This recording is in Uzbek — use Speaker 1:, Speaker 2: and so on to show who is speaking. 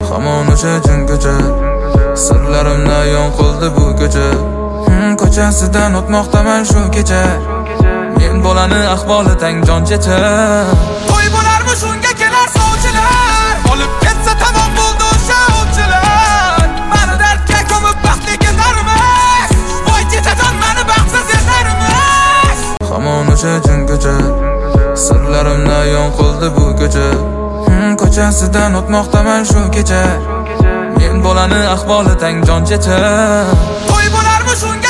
Speaker 1: hamon o'sha jin ko'cha, sirlarimni ayon qildi bu ko'cha. Ko'chasidan o'tmoqdaman shu kecha, men bolani ahvoli tang jonchacha. To'y bo'larmi shunga kelar sovchilar, olib ketsa tamom bo'ldi o'sha ovchilar. Mani dardga ko'mib baxtli ketarmiz, voy ketajon mani baxtsiz etarmiz. Hamon o'sha jin ko'cha, sirlarimni ayon qildi bu ko'cha. Ko'chasidan o'tmoqdaman shu kecha, men bolani ahvoli tang jonchacha. To'y bo'larmi shunga